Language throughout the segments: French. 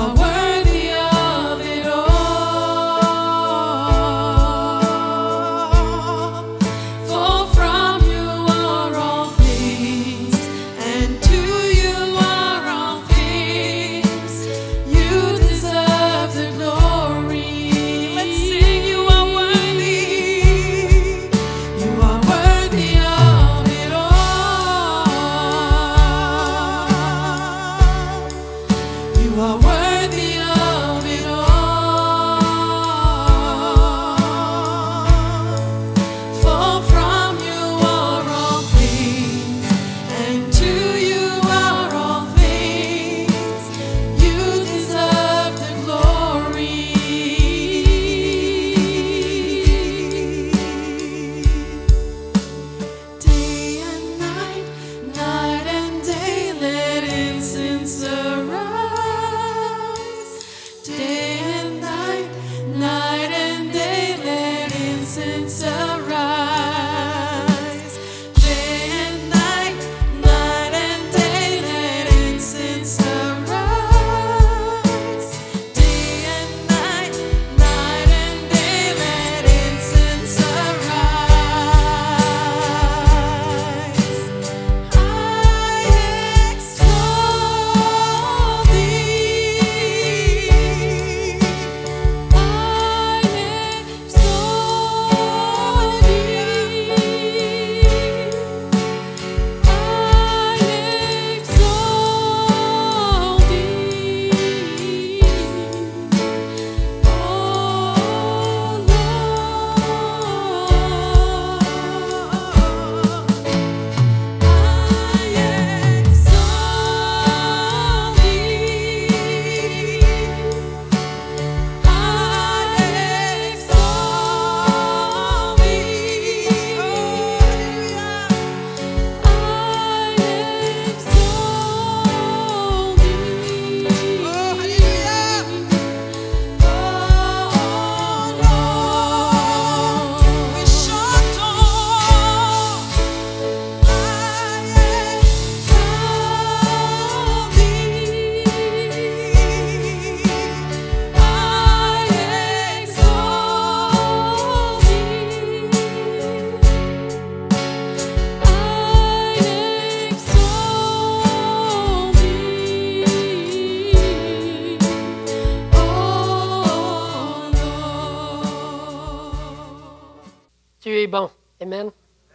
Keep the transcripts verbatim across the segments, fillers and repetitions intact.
Dieu est bon. Amen.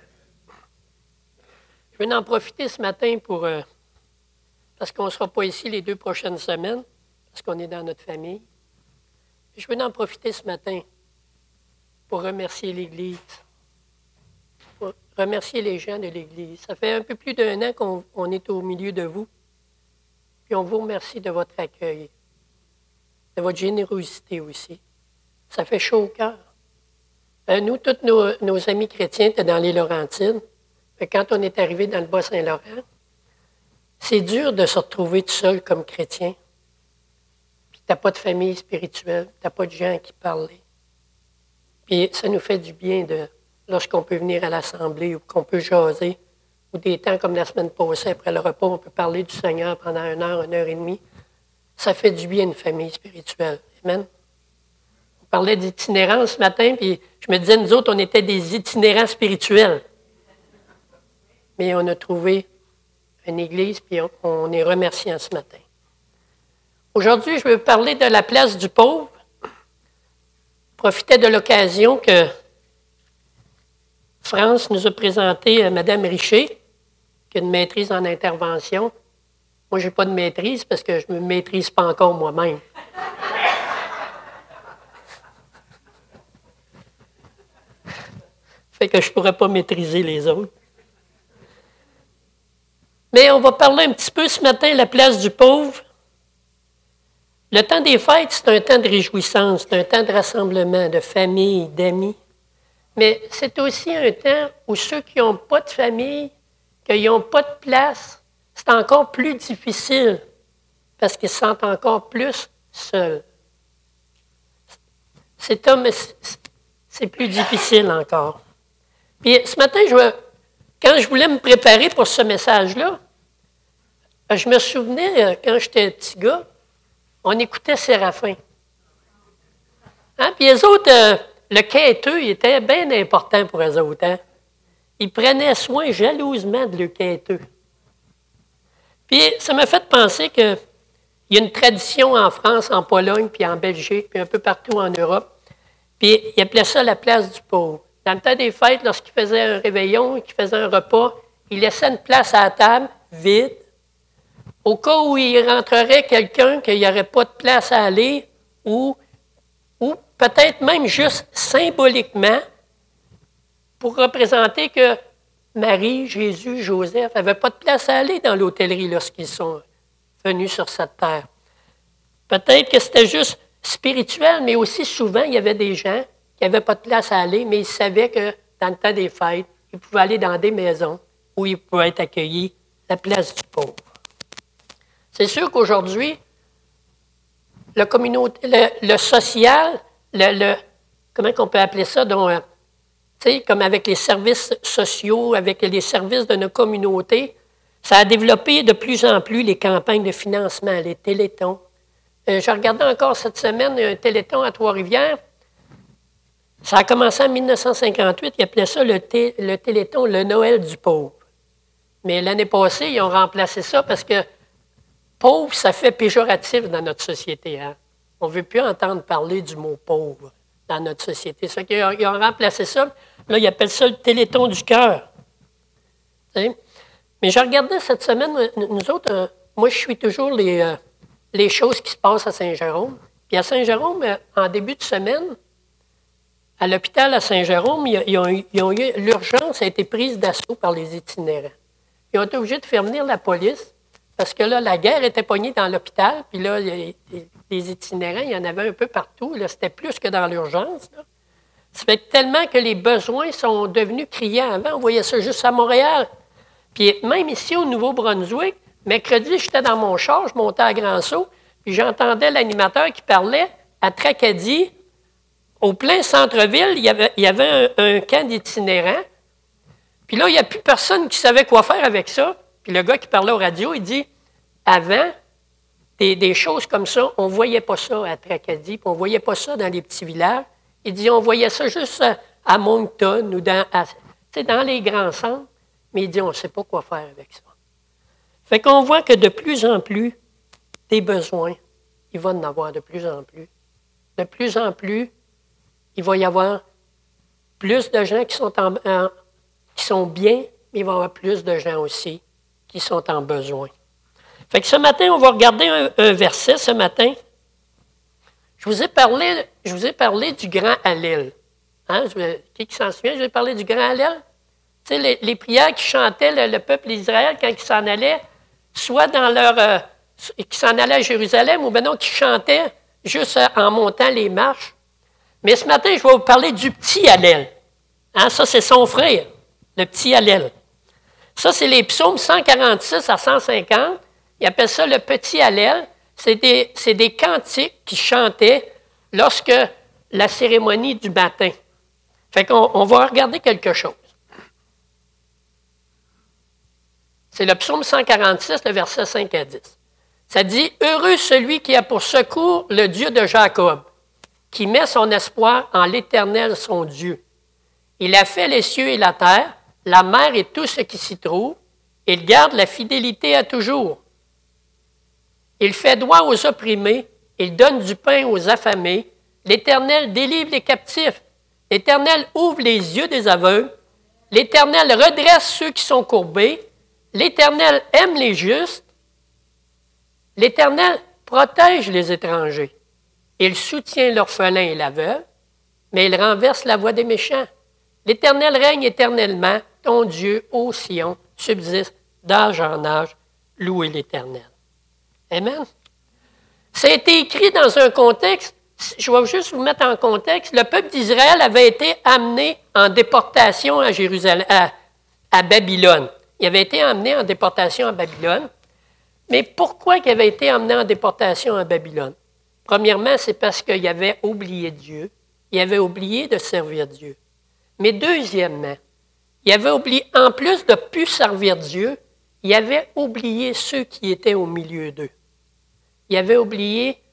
Je vais en profiter ce matin pour... Euh, parce qu'on ne sera pas ici les deux prochaines semaines, parce qu'on est dans notre famille. Je vais en profiter ce matin pour remercier l'Église, pour remercier les gens de l'Église. Ça fait un peu plus d'un an qu'on on est au milieu de vous, puis on vous remercie de votre accueil, de votre générosité aussi. Ça fait chaud au cœur. Euh, nous, tous nos, nos amis chrétiens étaient dans les Laurentides. Mais quand on est arrivé dans le Bas-Saint-Laurent, c'est dur de se retrouver tout seul comme chrétien. Puis tu n'as pas de famille spirituelle, tu n'as pas de gens à qui parler. Puis ça nous fait du bien de, lorsqu'on peut venir à l'Assemblée ou qu'on peut jaser, ou des temps comme la semaine passée, après le repas, on peut parler du Seigneur pendant une heure, une heure et demie. Ça fait du bien une famille spirituelle. Amen. On parlait d'itinérance ce matin, puis je me disais, nous autres, on était des itinérants spirituels. Mais on a trouvé une église, puis on, on est remerciant ce matin. Aujourd'hui, je veux parler de la place du pauvre. Profiter de l'occasion que France nous a présenté Mme Richer, qui a une maîtrise en intervention. Moi, je n'ai pas de maîtrise parce que je ne me maîtrise pas encore moi-même. Fait que je ne pourrais pas maîtriser les autres. Mais on va parler un petit peu ce matin de la place du pauvre. Le temps des fêtes, c'est un temps de réjouissance, c'est un temps de rassemblement, de famille, d'amis. Mais c'est aussi un temps où ceux qui n'ont pas de famille, qui n'ont pas de place, c'est encore plus difficile parce qu'ils se sentent encore plus seuls. C'est, homme, c'est plus difficile encore. Puis ce matin, je vais, quand je voulais me préparer pour ce message-là, je me souvenais, quand j'étais petit gars, On écoutait Séraphin. Hein? Puis eux autres, euh, le quêteux, il était bien important pour eux autres. Hein? Ils prenaient soin jalousement de le quêteux. Puis ça m'a fait penser qu'il y a une tradition en France, en Pologne, puis en Belgique, puis un peu partout en Europe. Puis ils appelaient ça la place du pauvre. Dans le temps des fêtes, lorsqu'ils faisaient un réveillon, qu'ils faisaient un repas, ils laissaient une place à la table, vide. Au cas où il rentrerait quelqu'un qu'il n'y aurait pas de place à aller, ou, ou peut-être même juste symboliquement, pour représenter que Marie, Jésus, Joseph n'avaient pas de place à aller dans l'hôtellerie lorsqu'ils sont venus sur cette terre. Peut-être que c'était juste spirituel, mais aussi souvent, il y avait des gens qui n'avaient pas de place à aller, mais ils savaient que dans le temps des fêtes, ils pouvaient aller dans des maisons où ils pouvaient être accueillis, la place du pauvre. C'est sûr qu'aujourd'hui, le, communauté, le, le social, le, le, comment on peut appeler ça, donc, euh, comme avec les services sociaux, avec les services de nos communautés, ça a développé de plus en plus les campagnes de financement, les télétons. Euh, je regardais encore cette semaine un téléthon à Trois-Rivières. Ça a commencé en mille neuf cent cinquante-huit, ils appelaient ça le, té, le téléthon le Noël du pauvre. Mais l'année passée, ils ont remplacé ça parce que pauvre, ça fait péjoratif dans notre société. Hein? On ne veut plus entendre parler du mot pauvre dans notre société. Ça fait qu'ils ont, ils ont remplacé ça. Là, ils appellent ça le téléthon du cœur. T'sais? Mais je regardais cette semaine, nous autres, euh, moi, je suis toujours les, euh, les choses qui se passent à Saint-Jérôme. Puis à Saint-Jérôme, euh, en début de semaine, à l'hôpital à Saint-Jérôme, ils, ils, ont, ils ont eu, l'urgence a été prise d'assaut par les itinérants. Ils ont été obligés de faire venir la police parce que là, la guerre était pognée dans l'hôpital, puis là, les, les itinérants, il y en avait un peu partout. Là, c'était plus que dans l'urgence. Là. Ça fait tellement que les besoins sont devenus criants. Avant, on voyait ça juste à Montréal. Puis même ici, au Nouveau-Brunswick, mercredi, j'étais dans mon char, je montais à Grand-Sault, puis j'entendais l'animateur qui parlait à Tracadie. Au plein centre-ville, il y avait, il y avait un, un camp d'itinérants. Puis là, il n'y a plus personne qui savait quoi faire avec ça. Puis le gars qui parlait aux radios, il dit, avant, des, des choses comme ça, on ne voyait pas ça à Tracadie, puis on ne voyait pas ça dans les petits villages. Il dit, on voyait ça juste à, à Moncton ou dans, à, dans les grands centres. Mais il dit, on ne sait pas quoi faire avec ça. Fait qu'on voit que de plus en plus, des besoins, il va en avoir de plus en plus. De plus en plus, il va y avoir plus de gens qui sont, en, en, qui sont bien, mais il va y avoir plus de gens aussi qui sont en besoin. Fait que ce matin, on va regarder un, un verset ce matin. Je vous ai parlé, je vous ai parlé du grand Hallel. Hein? Qui, qui s'en souvient? Je vous ai parlé du grand Hallel. Tu sais, les, les prières qui chantait le, le peuple d'Israël quand ils s'en allaient, soit dans leur... Euh, qui s'en allaient à Jérusalem, ou bien non, qui chantaient juste en montant les marches. Mais ce matin, je vais vous parler du petit Hallel. Hein, ça, c'est son frère, le petit Hallel. Ça, c'est les psaumes cent quarante-six à cent cinquante. Ils appellent ça le petit Hallel. C'est des, c'est des cantiques qui chantaient lorsque la cérémonie du matin. Fait qu'on on va regarder quelque chose. C'est le psaume cent quarante-six, le verset cinq à dix. Ça dit « Heureux celui qui a pour secours le Dieu de Jacob, qui met son espoir en l'Éternel, son Dieu. Il a fait les cieux et la terre, la mer et tout ce qui s'y trouve. Il garde la fidélité à toujours. Il fait droit aux opprimés, il donne du pain aux affamés. L'Éternel délivre les captifs. L'Éternel ouvre les yeux des aveugles. L'Éternel redresse ceux qui sont courbés. L'Éternel aime les justes. L'Éternel protège les étrangers. Il soutient l'orphelin et l'aveugle, mais il renverse la voie des méchants. L'Éternel règne éternellement. Ton Dieu, ô Sion, subsiste d'âge en âge. Louez l'Éternel. Amen. Ça a été écrit dans un contexte, je vais juste vous mettre en contexte, le peuple d'Israël avait été amené en déportation à Jérusalem, à, à Babylone. Il avait été amené en déportation à Babylone. Mais pourquoi il avait été amené en déportation à Babylone? Premièrement, c'est parce qu'il avait oublié Dieu. Il avait oublié de servir Dieu. Mais deuxièmement, il avait oublié, en plus de ne plus servir Dieu, il avait oublié ceux qui étaient au milieu d'eux. Il avait oublié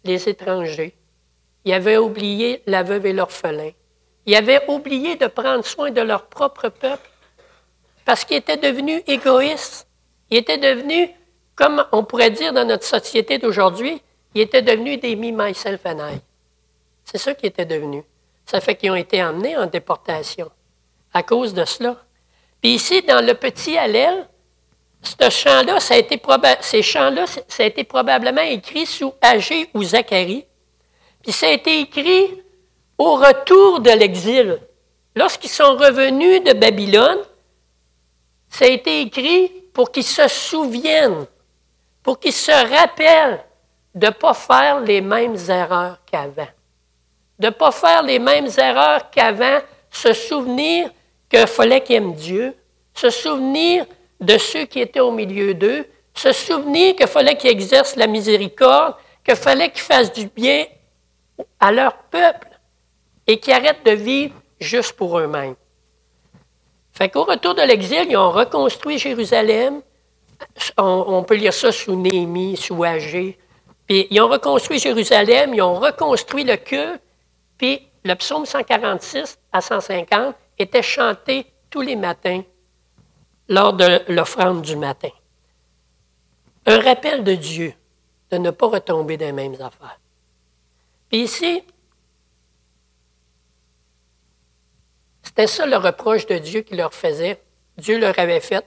les étrangers. Ils avaient oublié la veuve et l'orphelin. Ils avaient oublié de prendre soin de leur propre peuple parce qu'ils étaient devenus égoïstes. Ils étaient devenus, comme on pourrait dire dans notre société d'aujourd'hui, ils étaient devenus des me, myself and I. C'est ça qu'ils étaient devenus. Ça fait qu'ils ont été emmenés en déportation à cause de cela. Puis ici, dans le petit Hallel, ce chant-là, ça a été proba- ces chants-là, ça a été probablement écrit sous Agé ou Zacharie. Puis ça a été écrit au retour de l'exil. Lorsqu'ils sont revenus de Babylone, ça a été écrit pour qu'ils se souviennent, pour qu'ils se rappellent de ne pas faire les mêmes erreurs qu'avant. De ne pas faire les mêmes erreurs qu'avant, se souvenir qu'il fallait qu'ils aiment Dieu, se souvenir de ceux qui étaient au milieu d'eux, se souvenir qu'il fallait qu'ils exercent la miséricorde, qu'il fallait qu'ils fassent du bien à leur peuple et qu'ils arrêtent de vivre juste pour eux-mêmes. Fait qu'au retour de l'exil, ils ont reconstruit Jérusalem. On, on peut lire ça sous Néhémie, sous Agé. Puis ils ont reconstruit Jérusalem, ils ont reconstruit le culte. Puis le psaume cent quarante-six à cent cinquante était chanté tous les matins lors de l'offrande du matin. Un rappel de Dieu de ne pas retomber dans les mêmes affaires. Puis ici, c'était ça le reproche de Dieu qu'il leur faisait. Dieu leur avait fait.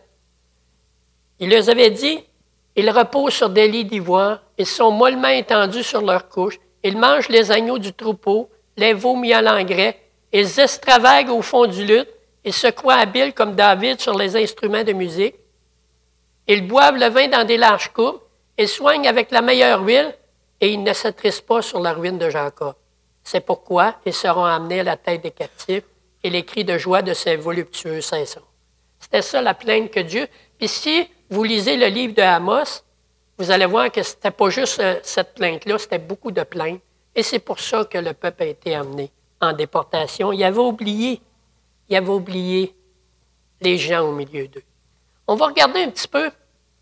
Il leur avait dit, ils reposent sur des lits d'ivoire, ils sont mollement étendus sur leurs couches, ils mangent les agneaux du troupeau, les veaux mis à l'engrais, ils extravaguent au fond du luth, ils se croient habiles comme David sur les instruments de musique, ils boivent le vin dans des larges coupes, ils soignent avec la meilleure huile, et ils ne s'attristent pas sur la ruine de Jacob. C'est pourquoi ils seront amenés à la tête des captifs, et les cris de joie de ces voluptueux cesseront. C'était ça la plainte que Dieu... Puis si vous lisez le livre de Amos, vous allez voir que ce n'était pas juste cette plainte-là, c'était beaucoup de plaintes. Et c'est pour ça que le peuple a été amené en déportation. Il avait oublié, il avait oublié les gens au milieu d'eux. On va regarder un petit peu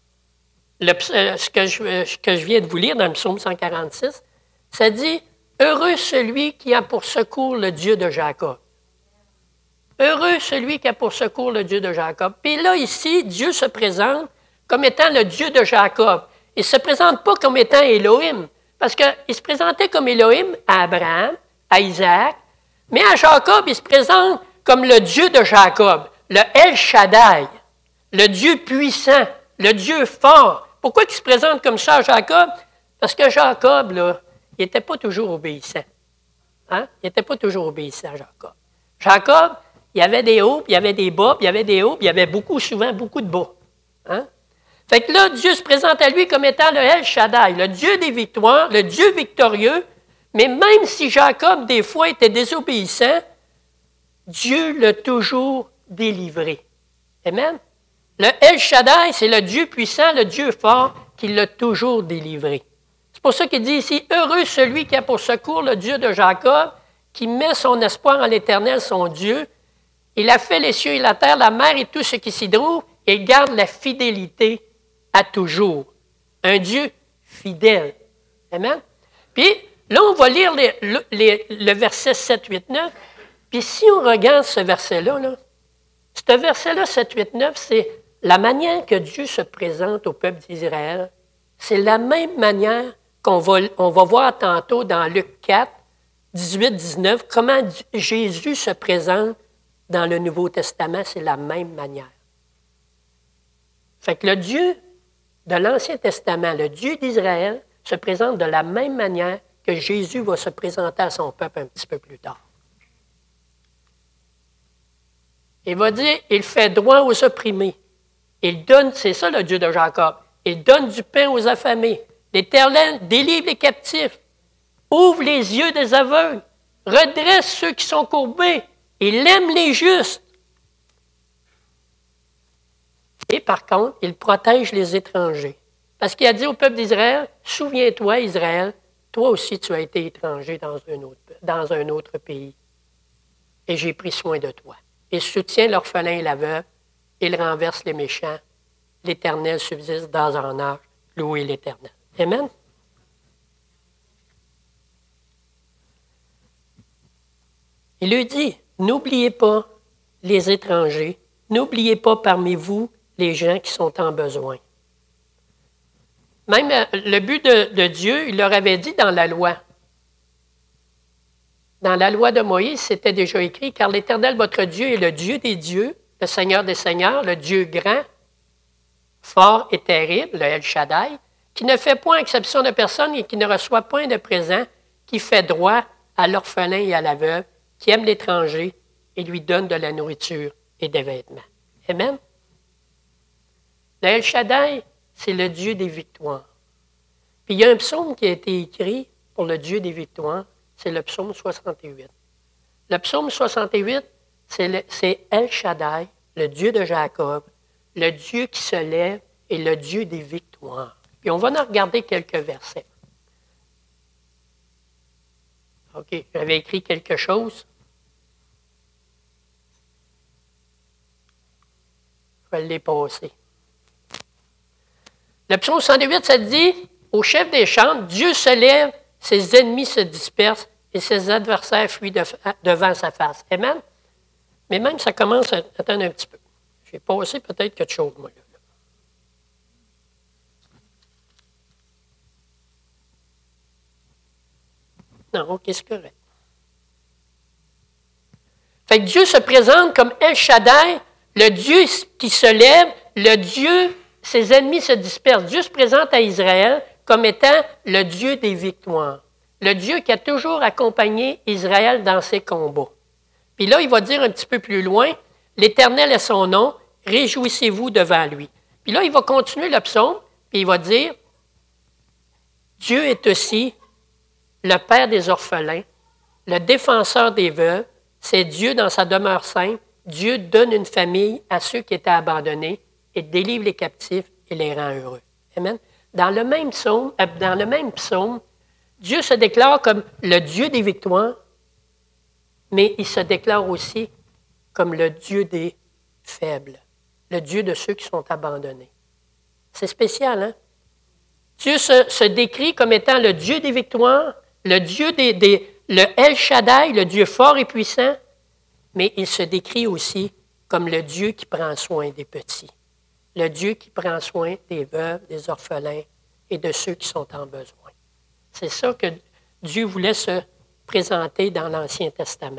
le, ce, que je, ce que je viens de vous lire dans le psaume cent quarante-six. Ça dit « Heureux celui qui a pour secours le Dieu de Jacob. » Heureux celui qui a pour secours le Dieu de Jacob. Puis là, ici, Dieu se présente comme étant le Dieu de Jacob. Il ne se présente pas comme étant Élohim, parce qu'il se présentait comme Élohim à Abraham, à Isaac, mais à Jacob, il se présente comme le Dieu de Jacob, le El Shaddai, le Dieu puissant, le Dieu fort. Pourquoi il se présente comme ça à Jacob? Parce que Jacob, là, il n'était pas toujours obéissant. Hein? Il n'était pas toujours obéissant, Jacob. Jacob, il y avait des hauts, puis il y avait des bas, puis il y avait des hauts, puis il y avait beaucoup, souvent, beaucoup de bas. Hein? Fait que là, Dieu se présente à lui comme étant le El Shaddai, le Dieu des victoires, le Dieu victorieux, mais même si Jacob, des fois, était désobéissant, Dieu l'a toujours délivré. Amen? Le El Shaddai, c'est le Dieu puissant, le Dieu fort, qui l'a toujours délivré. C'est pour ça qu'il dit ici, « Heureux celui qui a pour secours le Dieu de Jacob, qui met son espoir en l'Éternel, son Dieu. Il a fait les cieux et la terre, la mer et tout ce qui s'y trouve, et il garde la fidélité à toujours. » Un Dieu fidèle. Amen? Puis, là, on va lire les, les, le verset sept, huit, neuf. Puis, si on regarde ce verset-là, là, ce verset-là, sept, huit, neuf, c'est la manière que Dieu se présente au peuple d'Israël. C'est la même manière qu'on va, on va voir tantôt dans Luc quatre, dix-huit, dix-neuf, comment Jésus se présente dans le Nouveau Testament, c'est la même manière. Fait que le Dieu de l'Ancien Testament, le Dieu d'Israël, se présente de la même manière que Jésus va se présenter à son peuple un petit peu plus tard. Il va dire, il fait droit aux opprimés. Il donne, c'est ça le Dieu de Jacob, il donne du pain aux affamés. L'Éternel délivre les captifs, ouvre les yeux des aveugles, redresse ceux qui sont courbés. Il aime les justes. Et par contre, il protège les étrangers. Parce qu'il a dit au peuple d'Israël, « Souviens-toi, Israël, toi aussi tu as été étranger dans un autre, dans un autre pays. Et j'ai pris soin de toi. Il soutient l'orphelin et la veuve, il renverse les méchants. L'Éternel subsiste dans un âge. Louez l'Éternel. » Amen. Il lui dit, n'oubliez pas les étrangers, n'oubliez pas parmi vous les gens qui sont en besoin. Même le but de, de Dieu, il leur avait dit dans la loi. Dans la loi de Moïse, c'était déjà écrit, car l'Éternel, votre Dieu, est le Dieu des dieux, le Seigneur des seigneurs, le Dieu grand, fort et terrible, le El Shaddai, qui ne fait point exception de personne et qui ne reçoit point de présent, qui fait droit à l'orphelin et à la veuve, qui aime l'étranger et lui donne de la nourriture et des vêtements. Amen. Le El Shaddai, c'est le Dieu des victoires. Puis il y a un psaume qui a été écrit pour le Dieu des victoires, c'est le psaume soixante-huit. Le psaume soixante-huit, c'est, le, c'est El Shaddai, le Dieu de Jacob, le Dieu qui se lève et le Dieu des victoires. Puis on va en regarder quelques versets. OK, j'avais écrit quelque chose. Je vais le passer. Le psaume soixante-huit, ça dit, au chef des chants, Dieu se lève, ses ennemis se dispersent et ses adversaires fuient de, devant sa face. Amen? Mais même, ça commence à attendre un petit peu. J'ai passé peut-être quelque chose, moi, là. Non, OK, c'est correct. Fait que Dieu se présente comme El Shaddai, le Dieu qui se lève, le Dieu, ses ennemis se dispersent. Dieu se présente à Israël comme étant le Dieu des victoires. Le Dieu qui a toujours accompagné Israël dans ses combats. Puis là, il va dire un petit peu plus loin, « L'Éternel est son nom, réjouissez-vous devant lui. » Puis là, il va continuer le psaume, puis il va dire, « Dieu est aussi le Père des orphelins, le défenseur des veuves, c'est Dieu dans sa demeure sainte. Dieu donne une famille à ceux qui étaient abandonnés et délivre les captifs et les rend heureux. » Amen. Dans le même psaume, dans le même psaume, Dieu se déclare comme le Dieu des victoires, mais il se déclare aussi comme le Dieu des faibles, le Dieu de ceux qui sont abandonnés. C'est spécial, hein? Dieu se, se décrit comme étant le Dieu des victoires, le Dieu des, des le El Shaddai, le Dieu fort et puissant, mais il se décrit aussi comme le Dieu qui prend soin des petits, le Dieu qui prend soin des veuves, des orphelins et de ceux qui sont en besoin. C'est ça que Dieu voulait se présenter dans l'Ancien Testament.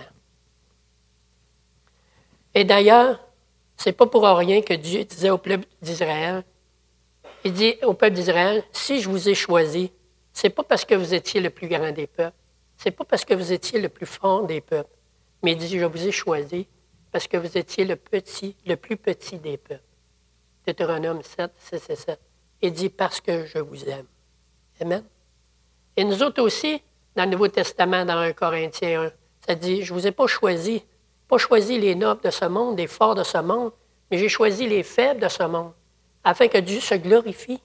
Et d'ailleurs, ce n'est pas pour rien que Dieu disait au peuple d'Israël, il dit au peuple d'Israël, si je vous ai choisi, ce n'est pas parce que vous étiez le plus grand des peuples, ce n'est pas parce que vous étiez le plus fort des peuples, mais il dit, je vous ai choisi parce que vous étiez le petit, le plus petit des peuples. Deutéronome sept, six et sept. Il dit, parce que je vous aime. Amen. Et nous autres aussi, dans le Nouveau Testament, dans un Corinthiens un, ça dit, je ne vous ai pas choisi, pas choisi les nobles de ce monde, les forts de ce monde, mais j'ai choisi les faibles de ce monde, afin que Dieu se glorifie.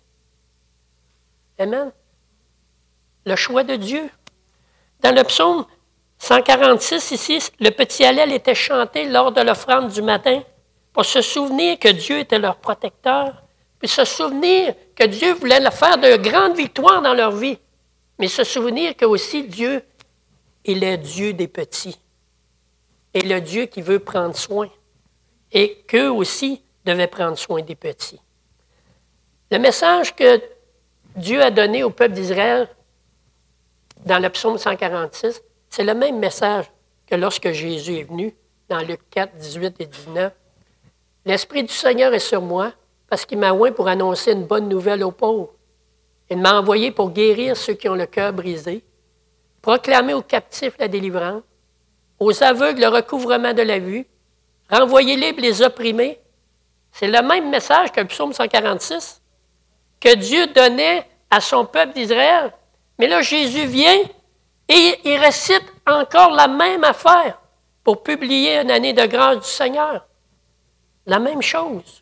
Amen. Le choix de Dieu. Dans le psaume cent quarante-six, ici, le petit Hallel était chanté lors de l'offrande du matin pour se souvenir que Dieu était leur protecteur, puis se souvenir que Dieu voulait leur faire de grandes victoires dans leur vie, mais se souvenir que aussi Dieu est le Dieu des petits et le Dieu qui veut prendre soin et qu'eux aussi devaient prendre soin des petits. Le message que Dieu a donné au peuple d'Israël dans le psaume cent quarante-six, c'est le même message que lorsque Jésus est venu dans Luc quatre, dix-huit et dix-neuf. « L'Esprit du Seigneur est sur moi parce qu'il m'a oint pour annoncer une bonne nouvelle aux pauvres. Il m'a envoyé pour guérir ceux qui ont le cœur brisé, proclamer aux captifs la délivrance, aux aveugles le recouvrement de la vue, renvoyer libres les opprimés. » C'est le même message que le psaume cent quarante-six que Dieu donnait à son peuple d'Israël. Mais là, Jésus vient et il récite encore la même affaire pour publier une année de grâce du Seigneur. La même chose.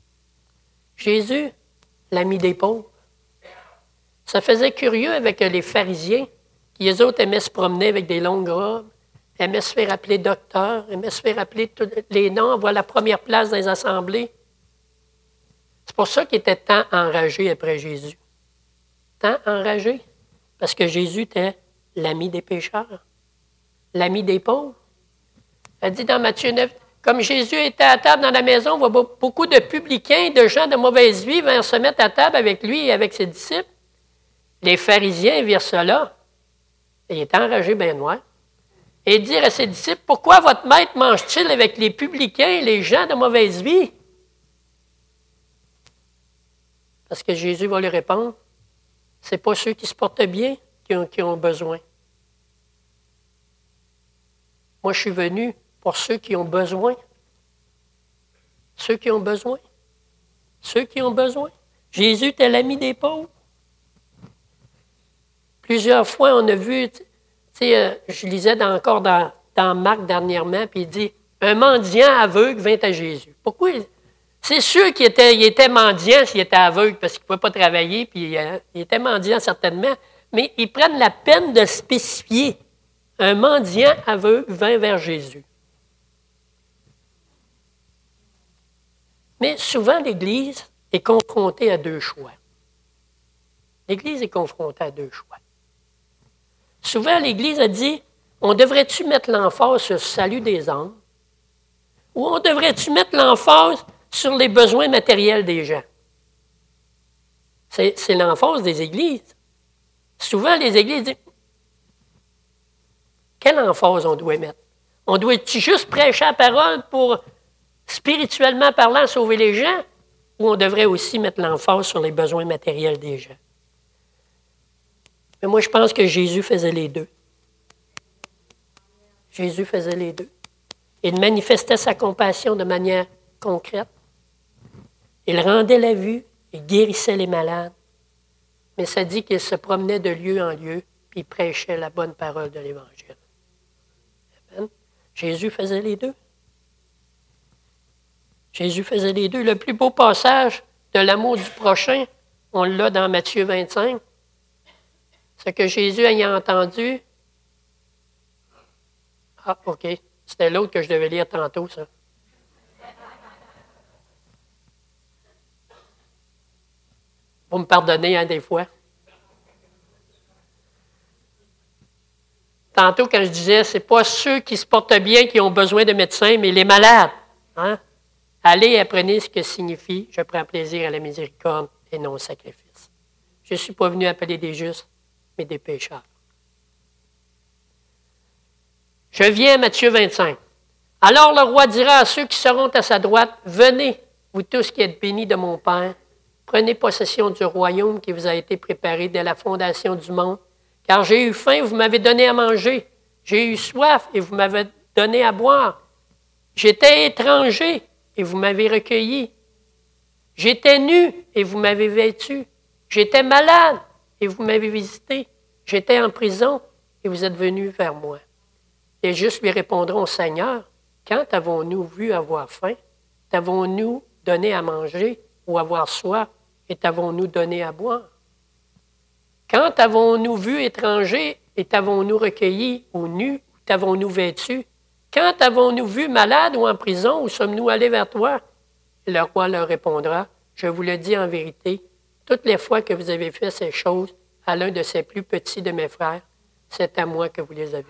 Jésus, l'ami des pauvres. Ça faisait curieux avec les pharisiens, qui eux autres aimaient se promener avec des longues robes, aimaient se faire appeler docteur, aimaient se faire appeler tous les noms, avoir la première place dans les assemblées. C'est pour ça qu'ils étaient tant enragés après Jésus. Tant enragés. Parce que Jésus était l'ami des pécheurs, l'ami des pauvres. Elle dit dans Matthieu neuf, « Comme Jésus était à table dans la maison, on voit beaucoup de publicains, de gens de mauvaise vie vinrent se mettre à table avec lui et avec ses disciples. Les pharisiens virent cela. Et il était enragé bien noir. Et dirent à ses disciples, « Pourquoi votre maître mange-t-il avec les publicains et les gens de mauvaise vie? » Parce que Jésus va lui répondre, « Ce n'est pas ceux qui se portent bien qui ont, qui ont besoin. Moi, je suis venu pour ceux qui ont besoin. Ceux qui ont besoin. Ceux qui ont besoin. Jésus était l'ami des pauvres. Plusieurs fois, on a vu, tu sais, euh, je lisais dans, encore dans, dans Marc dernièrement, puis il dit, un mendiant aveugle vint à Jésus. Pourquoi? C'est sûr qu'il était, il était mendiant s'il était aveugle, parce qu'il ne pouvait pas travailler, puis euh, il était mendiant certainement, mais ils prennent la peine de spécifier. Un mendiant aveugle vint vers Jésus. Mais souvent, l'Église est confrontée à deux choix. L'Église est confrontée à deux choix. Souvent, l'Église a dit, on devrait-tu mettre l'emphase sur le salut des âmes ou on devrait-tu mettre l'emphase sur les besoins matériels des gens? C'est, c'est l'emphase des Églises. Souvent, les Églises disent, quelle emphase on doit mettre? On doit-tu juste prêcher la parole pour, spirituellement parlant, sauver les gens ou on devrait aussi mettre l'emphase sur les besoins matériels des gens? Mais moi, je pense que Jésus faisait les deux. Jésus faisait les deux. Il manifestait sa compassion de manière concrète. Il rendait la vue, il guérissait les malades. Mais ça dit qu'il se promenait de lieu en lieu, puis il prêchait la bonne parole de l'Évangile. Amen. Jésus faisait les deux. Jésus faisait les deux. Le plus beau passage de l'amour du prochain, on l'a dans Matthieu vingt-cinq. C'est que Jésus ayant entendu... Ah, OK. C'était l'autre que je devais lire tantôt, ça. Vous me pardonnez, hein, des fois. Tantôt, quand je disais, c'est pas ceux qui se portent bien qui ont besoin de médecins, mais les malades. Hein? Allez et apprenez ce que signifie « Je prends plaisir à la miséricorde et non au sacrifice ». Je ne suis pas venu appeler des justes, mais des pécheurs. Je viens à Matthieu vingt-cinq. Alors le roi dira à ceux qui seront à sa droite, « Venez, vous tous qui êtes bénis de mon Père, prenez possession du royaume qui vous a été préparé dès la fondation du monde. Car j'ai eu faim, vous m'avez donné à manger. J'ai eu soif et vous m'avez donné à boire. J'étais étranger et vous m'avez recueilli. J'étais nu et vous m'avez vêtu. J'étais malade et vous m'avez visité. J'étais en prison et vous êtes venus vers moi. » Les justes lui répondront, « Seigneur, quand avons-nous vu avoir faim? T'avons-nous donné à manger ou avoir soif et t'avons-nous donné à boire? Quand avons-nous vu étranger et t'avons-nous recueilli ou nu ou t'avons-nous vêtu? Quand avons-nous vu malade ou en prison ou sommes-nous allés vers toi? » Le roi leur répondra, « Je vous le dis en vérité, toutes les fois que vous avez fait ces choses à l'un de ces plus petits de mes frères, c'est à moi que vous les avez faites. »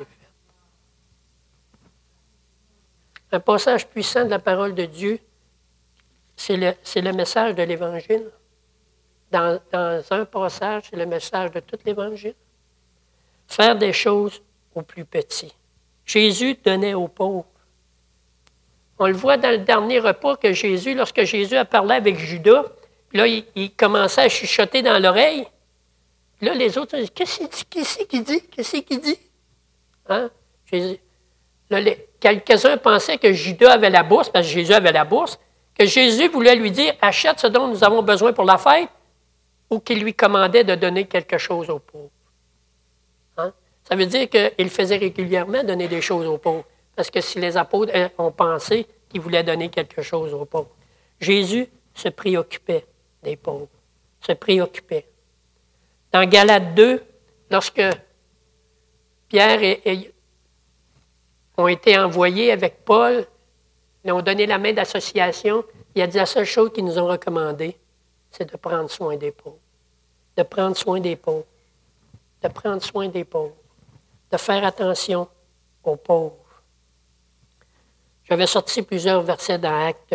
Un passage puissant de la parole de Dieu, c'est le, c'est le message de l'Évangile. Dans, dans un passage, c'est le message de tout l'Évangile. Faire des choses aux plus petits. Jésus donnait aux pauvres. On le voit dans le dernier repas que Jésus, lorsque Jésus a parlé avec Judas, là, il, il commençait à chuchoter dans l'oreille. Puis là, les autres ont dit, « Qu'est-ce qu'il dit? Qu'est-ce qu'il dit? Qu'est-ce qu'il dit? » Hein? Jésus, là, les, quelques-uns pensaient que Judas avait la bourse, parce que Jésus avait la bourse, que Jésus voulait lui dire, « Achète ce dont nous avons besoin pour la fête », ou qu'il lui commandait de donner quelque chose aux pauvres. Hein? Ça veut dire qu'il faisait régulièrement donner des choses aux pauvres, parce que si les apôtres ont pensé qu'il voulait donner quelque chose aux pauvres. Jésus se préoccupait des pauvres, se préoccupait. Dans Galates deux, lorsque Pierre et, et ont été envoyés avec Paul, ils ont donné la main d'association, il a dit la seule chose qu'ils nous ont recommandé, c'est de prendre soin des pauvres. De prendre soin des pauvres. De prendre soin des pauvres. De faire attention aux pauvres. J'avais sorti plusieurs versets dans Actes,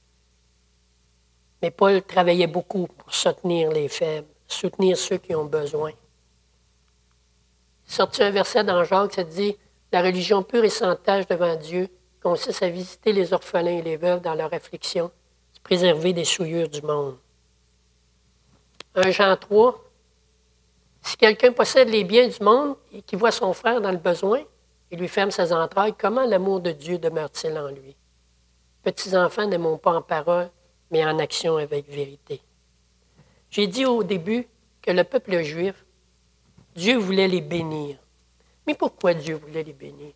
mais Paul travaillait beaucoup pour soutenir les faibles, soutenir ceux qui ont besoin. Il sortit un verset dans Jacques, ça dit « La religion pure et sans tache devant Dieu consiste à visiter les orphelins et les veuves dans leur affliction, se préserver des souillures du monde. » un Jean trois, si quelqu'un possède les biens du monde et qui voit son frère dans le besoin et lui ferme ses entrailles, comment l'amour de Dieu demeure-t-il en lui? Petits enfants, n'aimons pas en parole, mais en action avec vérité. J'ai dit au début que le peuple juif, Dieu voulait les bénir. Mais pourquoi Dieu voulait les bénir?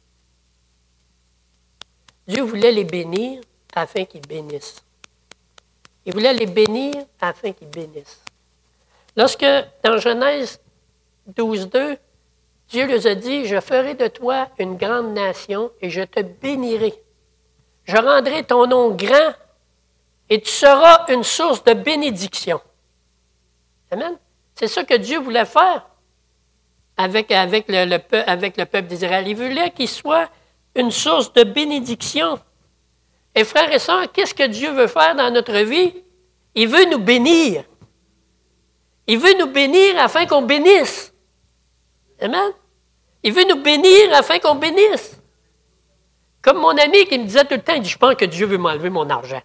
Dieu voulait les bénir afin qu'ils bénissent. Il voulait les bénir afin qu'ils bénissent. Lorsque, dans Genèse douze, deux, Dieu leur a dit, « Je ferai de toi une grande nation et je te bénirai. Je rendrai ton nom grand et tu seras une source de bénédiction. » Amen. C'est ça que Dieu voulait faire avec, avec, le, le, avec le peuple d'Israël. Il voulait qu'il soit une source de bénédiction. Et frères et sœurs, qu'est-ce que Dieu veut faire dans notre vie? Il veut nous bénir. Il veut nous bénir afin qu'on bénisse. Amen. Il veut nous bénir afin qu'on bénisse. Comme mon ami qui me disait tout le temps, il dit, je pense que Dieu veut m'enlever mon argent.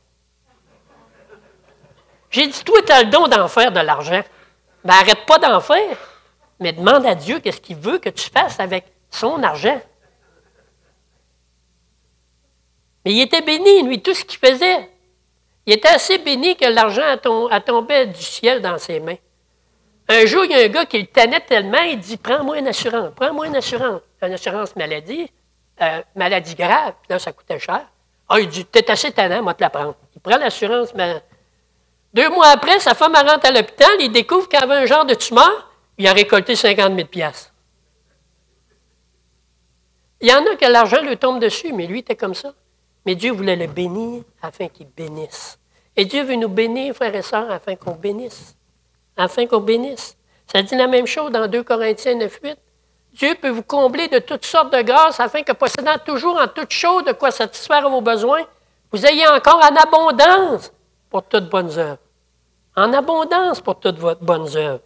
J'ai dit, toi, tu as le don d'en faire de l'argent. Ben, arrête pas d'en faire, mais demande à Dieu qu'est-ce qu'il veut que tu fasses avec son argent. Mais il était béni, lui, tout ce qu'il faisait. Il était assez béni que l'argent tombait du ciel dans ses mains. Un jour, il y a un gars qui le tannait tellement, il dit, prends-moi une assurance, prends-moi une assurance. Une assurance maladie, euh, maladie grave, puis là, ça coûtait cher. Ah, il dit, t'es assez tannant, moi, te la prendre. Il prend l'assurance, mais deux mois après, sa femme rentre à l'hôpital, il découvre qu'il avait un genre de tumeur, il a récolté cinquante mille piastres. Il y en a que l'argent lui tombe dessus, mais lui, il était comme ça. Mais Dieu voulait le bénir afin qu'il bénisse. Et Dieu veut nous bénir, frères et sœurs, afin qu'on bénisse. Afin qu'on bénisse. Ça dit la même chose dans deux Corinthiens neuf, huit. Dieu peut vous combler de toutes sortes de grâces afin que, possédant toujours en toutes choses de quoi satisfaire vos besoins, vous ayez encore en abondance pour toutes bonnes œuvres. En abondance pour toutes vos bonnes œuvres.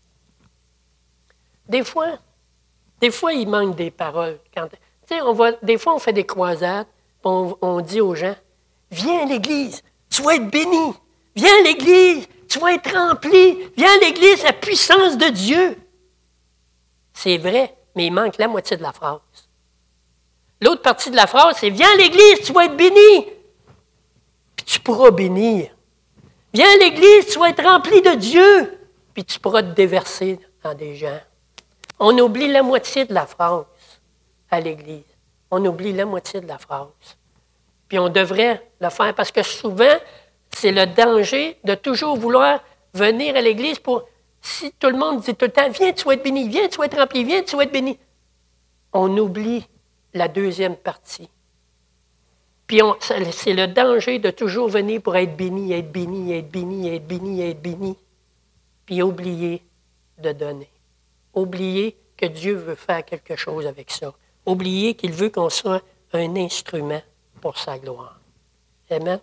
Des fois, des fois, il manque des paroles. Quand, on va, des fois, on fait des croisades, on, on dit aux gens, viens à l'église, tu vas être béni. Viens à l'église, tu vas être rempli. Viens à l'église, la puissance de Dieu. C'est vrai, mais il manque la moitié de la phrase. L'autre partie de la phrase, c'est viens à l'église, tu vas être béni. Puis tu pourras bénir. Viens à l'église, tu vas être rempli de Dieu. Puis tu pourras te déverser dans des gens. On oublie la moitié de la phrase à l'église. On oublie la moitié de la phrase. Puis on devrait le faire parce que souvent, c'est le danger de toujours vouloir venir à l'église pour, si tout le monde dit tout le temps, viens, tu vas être béni, viens, tu vas être rempli, viens, tu vas être béni. On oublie la deuxième partie. Puis on, c'est le danger de toujours venir pour être béni, être béni, être béni, être béni, être béni. Puis oublier de donner. Oublier que Dieu veut faire quelque chose avec ça. Oublier qu'il veut qu'on soit un instrument pour sa gloire. Amen.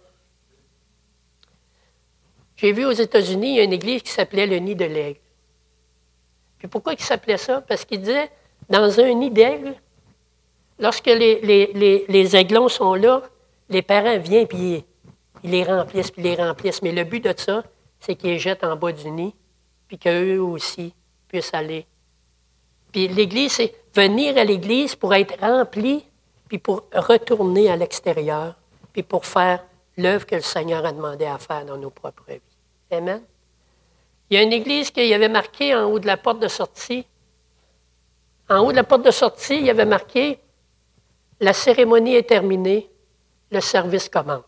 J'ai vu aux États-Unis, il y a une église qui s'appelait le Nid de l'Aigle. Puis pourquoi il s'appelait ça? Parce qu'il disait, dans un nid d'aigle, lorsque les, les, les, les aiglons sont là, les parents viennent puis ils, ils les remplissent, puis ils les remplissent. Mais le but de ça, c'est qu'ils les jettent en bas du nid, puis qu'eux aussi puissent aller. Puis l'Église, c'est venir à l'Église pour être rempli, puis pour retourner à l'extérieur, puis pour faire l'œuvre que le Seigneur a demandé à faire dans nos propres vies. Amen. Il y a une église qui avait marqué en haut de la porte de sortie. En haut de la porte de sortie, il y avait marqué « La cérémonie est terminée, le service commence. »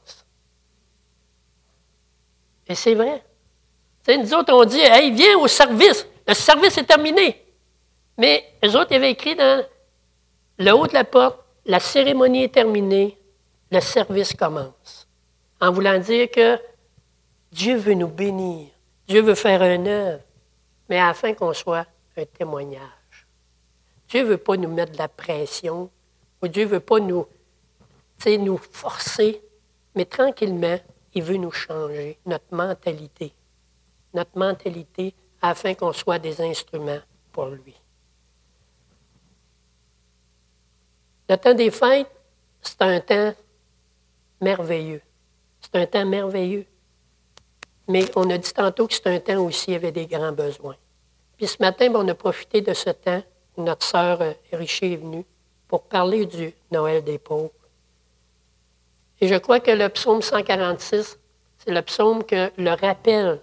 Et c'est vrai. T'sais, nous autres, on dit « Hey, viens au service, le service est terminé. » Mais eux autres, ils avaient écrit dans le haut de la porte « La cérémonie est terminée, le service commence. » En voulant dire que Dieu veut nous bénir. Dieu veut faire une œuvre, mais afin qu'on soit un témoignage. Dieu ne veut pas nous mettre de la pression, ou Dieu ne veut pas nous tu sais, nous forcer, mais tranquillement, il veut nous changer, notre mentalité. Notre mentalité afin qu'on soit des instruments pour lui. Le temps des fêtes, c'est un temps merveilleux. C'est un temps merveilleux. Mais on a dit tantôt que c'est un temps où il y avait des grands besoins. Puis ce matin, on a profité de ce temps où notre sœur Richer est venue pour parler du Noël des pauvres. Et je crois que le psaume cent quarante-six, c'est le psaume que le rappel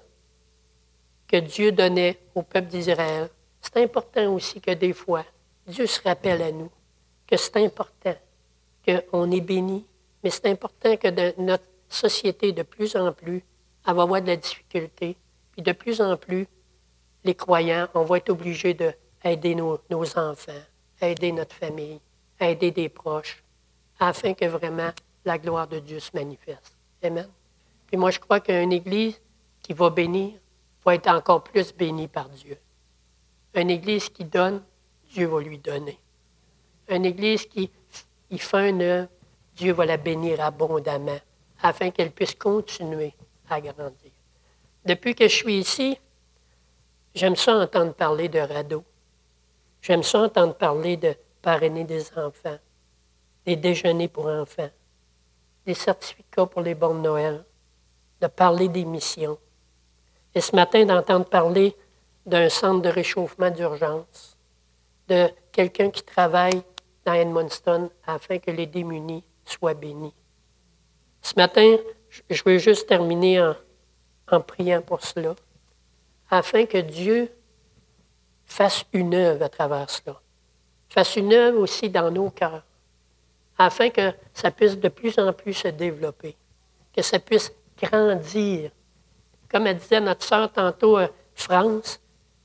que Dieu donnait au peuple d'Israël. C'est important aussi que des fois, Dieu se rappelle à nous que c'est important qu'on est béni, mais c'est important que dans notre société, de plus en plus, elle va avoir de la difficulté. Puis de plus en plus, les croyants, on va être obligés d'aider nos, nos enfants, aider notre famille, aider des proches, afin que vraiment la gloire de Dieu se manifeste. Amen. Puis moi, je crois qu'une Église qui va bénir va être encore plus bénie par Dieu. Une Église qui donne, Dieu va lui donner. Une Église qui il fait une œuvre, Dieu va la bénir abondamment, afin qu'elle puisse continuer à grandir. Depuis que je suis ici, j'aime ça entendre parler de radeau. J'aime ça entendre parler de parrainer des enfants, des déjeuners pour enfants, des certificats pour les bons de Noël, de parler des missions. Et ce matin, d'entendre parler d'un centre de réchauffement d'urgence, de quelqu'un qui travaille dans Edmundston afin que les démunis soient bénis. Ce matin, je veux juste terminer en, en priant pour cela, afin que Dieu fasse une œuvre à travers cela. Fasse une œuvre aussi dans nos cœurs, afin que ça puisse de plus en plus se développer, que ça puisse grandir. Comme elle disait notre sœur tantôt, euh, France,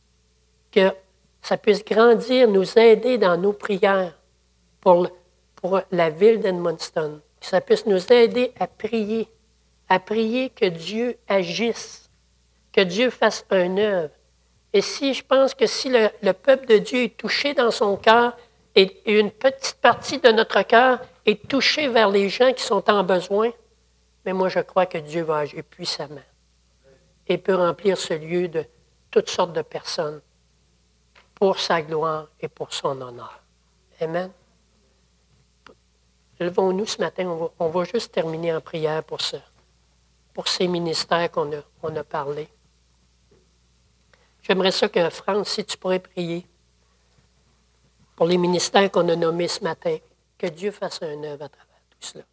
que ça puisse grandir, nous aider dans nos prières pour, le, pour la ville d'Edmundston. Que ça puisse nous aider à prier, à prier que Dieu agisse, que Dieu fasse une œuvre. Et si je pense que si le, le peuple de Dieu est touché dans son cœur, et une petite partie de notre cœur est touchée vers les gens qui sont en besoin, mais moi je crois que Dieu va agir puissamment et peut remplir ce lieu de toutes sortes de personnes pour sa gloire et pour son honneur. Amen. Levons-nous ce matin, on va, on va juste terminer en prière pour ça, pour ces ministères qu'on a, on a parlé. J'aimerais ça que, France, si tu pourrais prier pour les ministères qu'on a nommés ce matin, que Dieu fasse un œuvre à travers tout cela.